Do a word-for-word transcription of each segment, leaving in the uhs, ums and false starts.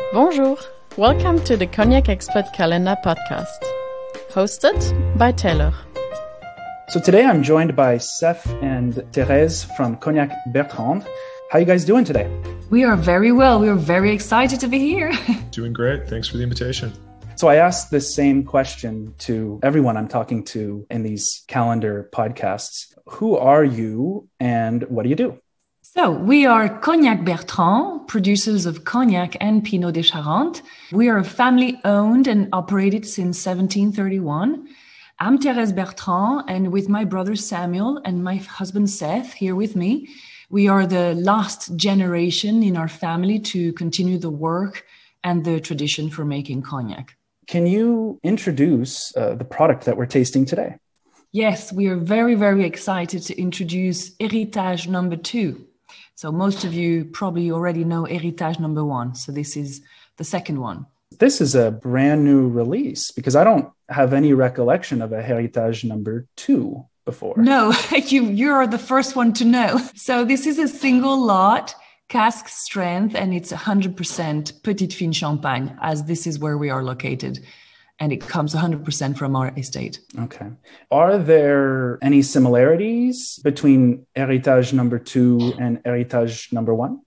Bonjour, welcome to the Cognac Expert Calendar podcast, hosted by Taylor. So today I'm joined by Seth and Thérèse from Cognac Bertrand. How are you guys doing today? We are very well. We are very excited to be here. Doing great. Thanks for the invitation. So I asked this same question to everyone I'm talking to in these calendar podcasts. Who are you and what do you do? So we are Cognac Bertrand, producers of cognac and Pinot de Charente. We are family owned and operated since seventeen thirty-one. I'm Thérèse Bertrand, and with my brother Samuel and my husband Seth here with me, we are the last generation in our family to continue the work and the tradition for making cognac. Can you introduce uh, the product that we're tasting today? Yes, we are very, very excited to introduce Héritage number two. So most of you probably already know Héritage number one. So this is the second one. This is a brand new release because I don't have any recollection of a Héritage number two before. No, you, you're the first one to know. So this is a single lot, cask strength, and it's one hundred percent Petite Fine Champagne, as this is where we are located. And it comes one hundred percent from our estate. Okay. Are there any similarities between Héritage number two and Héritage number one?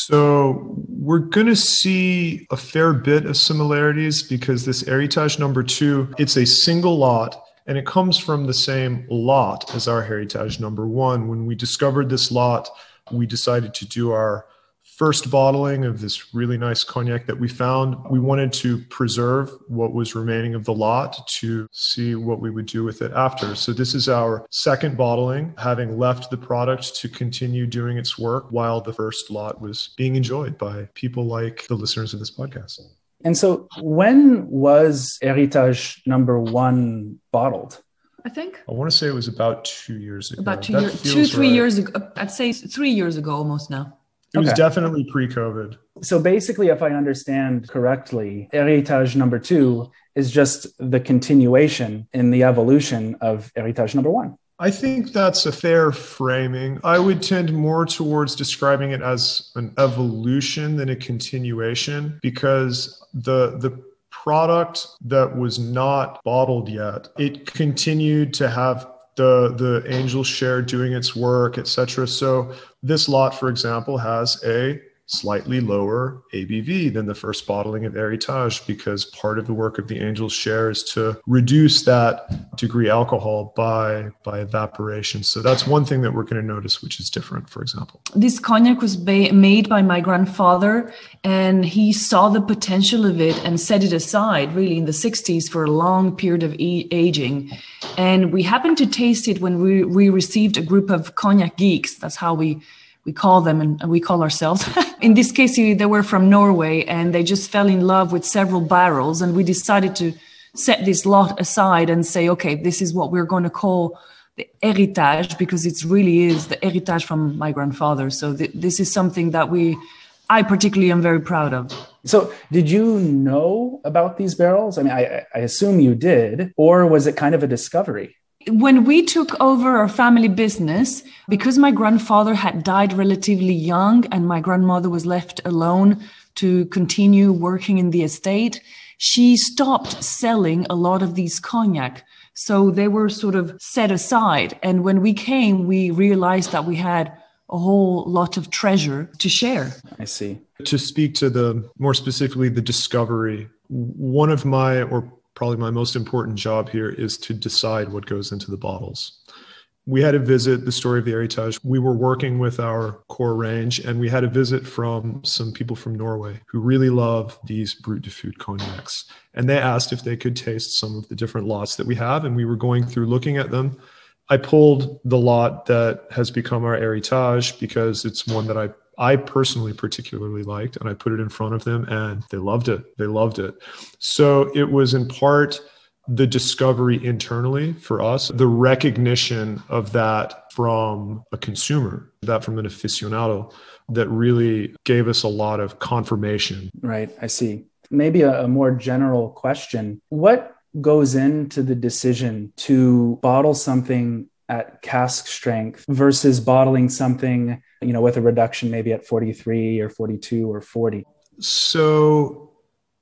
So we're going to see a fair bit of similarities because this Héritage number two, it's a single lot and it comes from the same lot as our Héritage number one. When we discovered this lot, we decided to do our first bottling of this really nice cognac that we found. We wanted to preserve what was remaining of the lot to see what we would do with it after. So this is our second bottling, having left the product to continue doing its work while the first lot was being enjoyed by people like the listeners of this podcast. And so when was Héritage number one bottled? I think. I want to say it was about two years ago. About two, That years, two feels three right. years ago. I'd say three years ago almost now. It was Okay. definitely pre-COVID. So basically, if I understand correctly, Héritage number two is just the continuation in the evolution of Héritage number one. I think that's a fair framing. I would tend more towards describing it as an evolution than a continuation because the the product that was not bottled yet, it continued to have the the angel share doing its work, et cetera. So this lot, for example, has a slightly lower A B V than the first bottling of Héritage because part of the work of the angel share is to reduce that degree alcohol by by evaporation. So that's one thing that we're going to notice, which is different, for example. This cognac was ba- made by my grandfather, and he saw the potential of it and set it aside really in the sixties for a long period of e- aging. And we happened to taste it when we, we received a group of cognac geeks. That's how we we call them and we call ourselves. In this case, they were from Norway and they just fell in love with several barrels. And we decided to set this lot aside and say, okay, this is what we're going to call the Héritage because it really is the Héritage from my grandfather. So th- this is something that we, I particularly am very proud of. So did you know about these barrels? I mean, I, I assume you did, or was it kind of a discovery? When we took over our family business, because my grandfather had died relatively young and my grandmother was left alone to continue working in the estate, she stopped selling a lot of these cognac. So they were sort of set aside. And when we came, we realized that we had a whole lot of treasure to share. I see. To speak to the more specifically the discovery, one of my or probably my most important job here is to decide what goes into the bottles. We had a visit, the story of the Héritage. We were working with our core range and we had a visit from some people from Norway who really love these Brut de Fût cognacs. And they asked if they could taste some of the different lots that we have. And we were going through looking at them. I pulled the lot that has become our Héritage because it's one that I I personally particularly liked, and I put it in front of them and they loved it. They loved it. So it was in part the discovery internally for us, the recognition of that from a consumer, that from an aficionado, that really gave us a lot of confirmation. Right. I see. Maybe a, a more general question. What goes into the decision to bottle something at cask strength versus bottling something, you know, with a reduction maybe at forty-three or forty-two or forty? So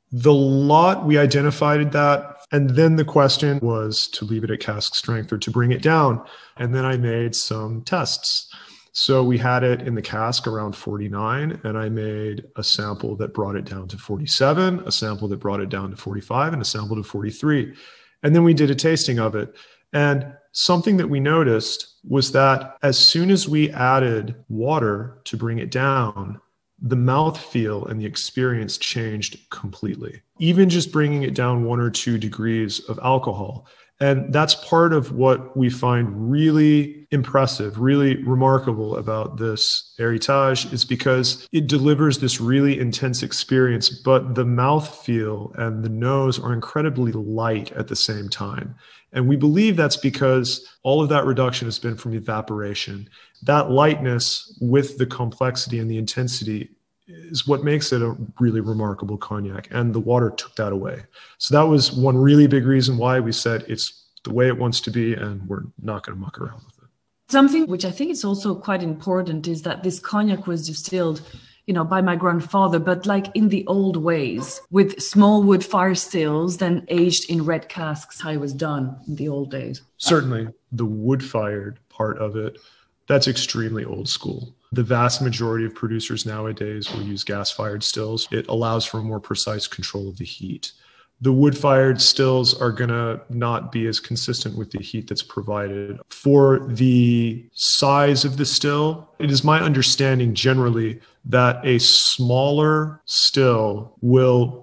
The lot, we identified that. And then the question was to leave it at cask strength or to bring it down. And then I made some tests. So we had it in the cask around forty-nine, and I made a sample that brought it down to forty-seven, a sample that brought it down to forty-five, and a sample to forty-three. And then we did a tasting of it. And something that we noticed was that as soon as we added water to bring it down, the mouthfeel and the experience changed completely, even just bringing it down one or two degrees of alcohol. And that's part of what we find really impressive, really remarkable about this Héritage is because it delivers this really intense experience, but the mouthfeel and the nose are incredibly light at the same time. And we believe that's because all of that reduction has been from evaporation. That lightness with the complexity and the intensity is what makes it a really remarkable cognac. And the water took that away. So that was one really big reason why we said it's the way it wants to be and we're not going to muck around with it. Something which I think is also quite important is that this cognac was distilled, you know, by my grandfather, but like in the old ways with small wood fire stills, then aged in red casks, how it was done in the old days. Certainly the wood fired part of it, that's extremely old school. The vast majority of producers nowadays will use gas-fired stills. It allows for more precise control of the heat. The wood-fired stills are going to not be as consistent with the heat that's provided. For the size of the still, it is my understanding generally that a smaller still will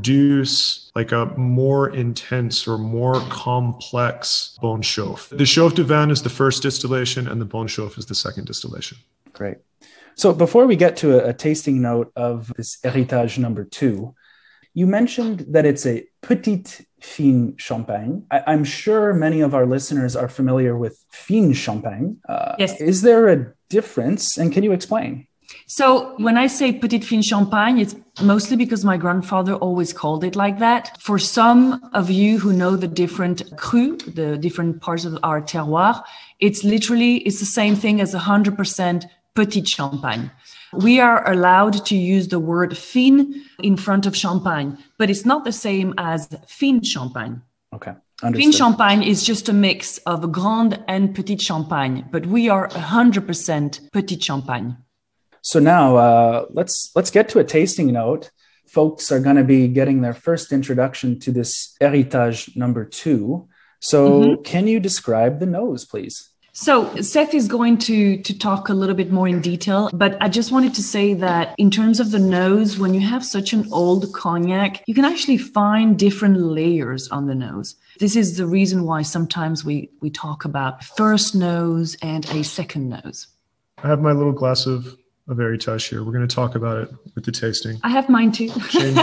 produce like a more intense or more complex bon chauffe. The chauffe de vin is the first distillation and the bon chauffe is the second distillation. Great. So before we get to a, a tasting note of this Héritage number two, you mentioned that it's a petite fine champagne. I, I'm sure many of our listeners are familiar with fine champagne. Uh, yes. Is there a difference? And can you explain? So when I say petite fine champagne, it's mostly because my grandfather always called it like that. For some of you who know the different cru, the different parts of our terroir, it's literally, it's the same thing as one hundred percent petite champagne. We are allowed to use the word fine in front of champagne, but it's not the same as fine champagne. Okay. Understood. Fine champagne is just a mix of grande and petite champagne, but we are one hundred percent petite champagne. So now uh, let's let's get to a tasting note. Folks are going to be getting their first introduction to this Héritage number two. So mm-hmm. Can you describe the nose, please? So Seth is going to, to talk a little bit more in detail, but I just wanted to say that in terms of the nose, when you have such an old cognac, you can actually find different layers on the nose. This is the reason why sometimes we, we talk about first nose and a second nose. I have my little glass of, of Héritage here. We're going to talk about it with the tasting. I have mine too.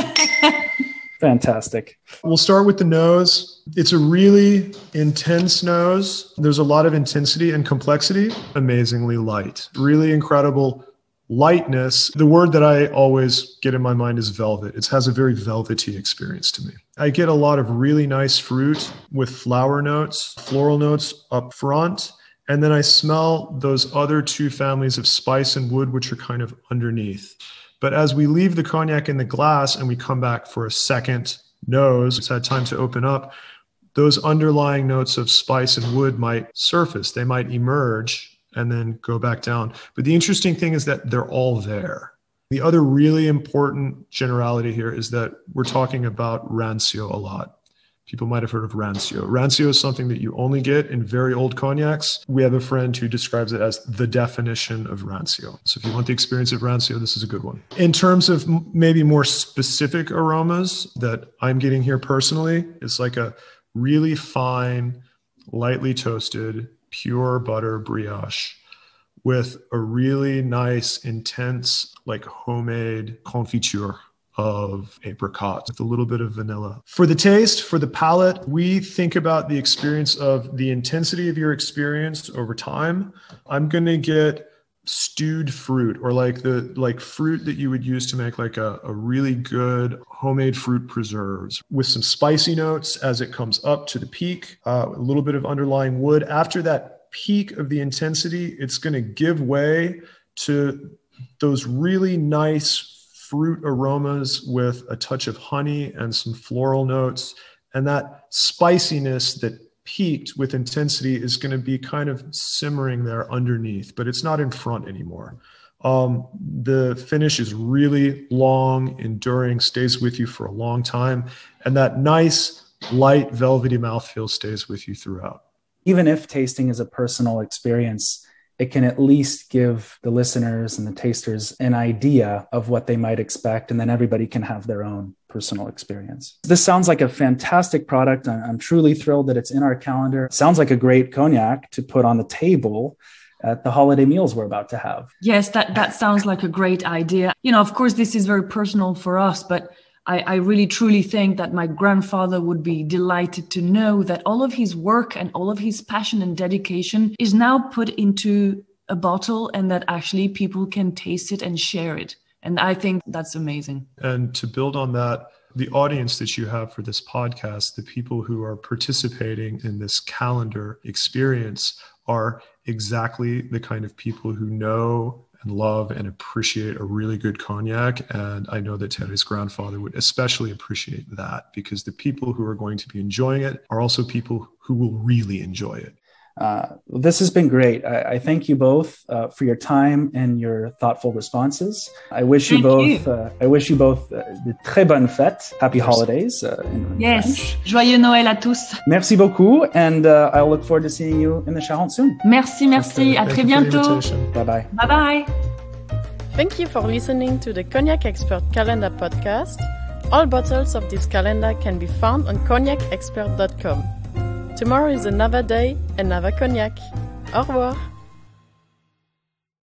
Fantastic. We'll start with the nose. It's a really intense nose. There's a lot of intensity and complexity. Amazingly light. Really incredible lightness. The word that I always get in my mind is velvet. It has a very velvety experience to me. I get a lot of really nice fruit with flower notes, floral notes up front. And then I smell those other two families of spice and wood, which are kind of underneath. But as we leave the cognac in the glass and we come back for a second nose, it's had time to open up, those underlying notes of spice and wood might surface. They might emerge and then go back down. But the interesting thing is that they're all there. The other really important generality here is that we're talking about rancio a lot. People might have heard of rancio. Rancio is something that you only get in very old cognacs. We have a friend who describes it as the definition of rancio. So if you want the experience of rancio, this is a good one. In terms of m- maybe more specific aromas that I'm getting here personally, it's like a really fine, lightly toasted, pure butter brioche with a really nice, intense, like homemade confiture of apricot with a little bit of vanilla. For the taste, for the palate, we think about the experience of the intensity of your experience over time. I'm going to get stewed fruit or like the like fruit that you would use to make like a, a really good homemade fruit preserves with some spicy notes as it comes up to the peak, uh, a little bit of underlying wood. After that peak of the intensity, it's going to give way to those really nice fruit aromas with a touch of honey and some floral notes. And that spiciness that peaked with intensity is going to be kind of simmering there underneath, but it's not in front anymore. Um, the finish is really long, enduring, stays with you for a long time. And that nice, light, velvety mouthfeel stays with you throughout. Even if tasting is a personal experience, it can at least give the listeners and the tasters an idea of what they might expect, and then everybody can have their own personal experience. This sounds like a fantastic product. I'm truly thrilled that it's in our calendar. It sounds like a great cognac to put on the table at the holiday meals we're about to have. Yes, that, that sounds like a great idea. You know, of course, this is very personal for us, but I, I really truly think that my grandfather would be delighted to know that all of his work and all of his passion and dedication is now put into a bottle, and that actually people can taste it and share it. And I think that's amazing. And to build on that, the audience that you have for this podcast, the people who are participating in this calendar experience, are exactly the kind of people who know and love and appreciate a really good cognac. And I know that Thierry's grandfather would especially appreciate that, because the people who are going to be enjoying it are also people who will really enjoy it. Uh, this has been great. I, I thank you both uh, for your time and your thoughtful responses. I wish thank you both. You. Uh, I wish you both uh, de très bonnes fêtes, happy holidays. Uh, in yes, French. Joyeux Noël à tous. Merci beaucoup, and uh, I'll look forward to seeing you in the Charente soon. Merci, merci. Okay, à très bientôt. Bye bye. Bye bye. Thank you for listening to the Cognac Expert Calendar podcast. All bottles of this calendar can be found on cognac expert dot com. Tomorrow is another day, another cognac. Au revoir.